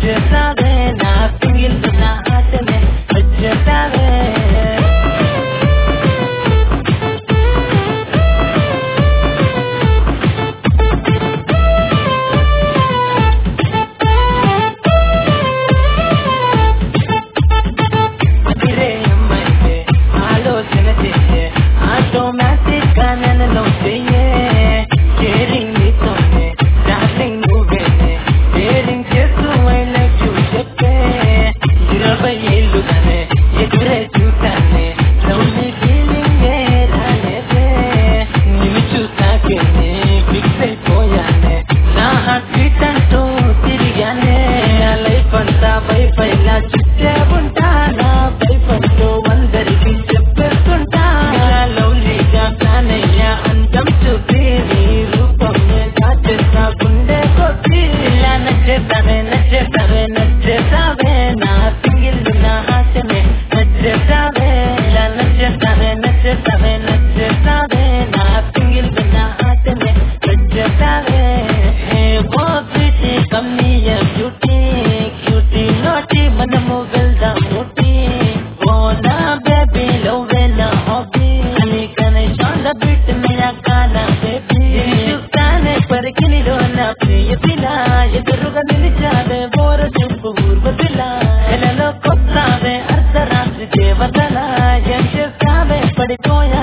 నచ్చేసావే నా సింగిల్ నా ఆటనే నచ్చేసావే ఆలోచన చేసే ఆటోమేటిక్ గా నన్ను చెయ్యే కేరింగ్ నీతోనే డార్లింగ్ నువ్వేనే కేరింగ్ చేస్తూ ఐ లైక్ యూ చెప్పే 20 ఏళ్ళుగానే ఎదురే చూసానే లవ్లీ ఫీలింగ్ ఏ రాలేదే నిన్ను చూసాకేనే ఫిక్స్ అయిపోయానే నా హార్ట్ బీట్ అంటూ తిరిగానే నా లైఫ్ అంతా వైఫైలా చుట్టే ఉంటా నా వైఫ్ అంటూ అందరికీ చెప్పేస్తుంటా లవ్లీగా కానయ్యా అందం చూసి నీ రూపం దాచేస్తా గుండె కొట్టి ఇలా నచ్చేసావే నచ్చేసావే నచ్చేసావే నా సింగిల్ నా ఆశనే నచ్చేసావే ఇలా నచ్చేసావే నచ్చేసావే నచ్చేసావే నా సింగిల్ నా ఆశనే నచ్చేసావే ఓ బ్యూటీ కమ్మియ బ్యూటీ క్యూటీ నోటి మనము వెళ్దాం ఊటీ ఓ నా బేబీ లవ్వే నా హాబీ అని కనెక్షన్ బిట్ మేరా కానా బేబీ చూస్తానే పరికినిలో నా ప్రియ పిల్ల ఎదురుగా నిలిచావే బోర చూపు ఊర్వశిల ఎలలో కొత్తావే అర్ధరాత్రి దేవతల ఏం చేస్తావే పడిపోయా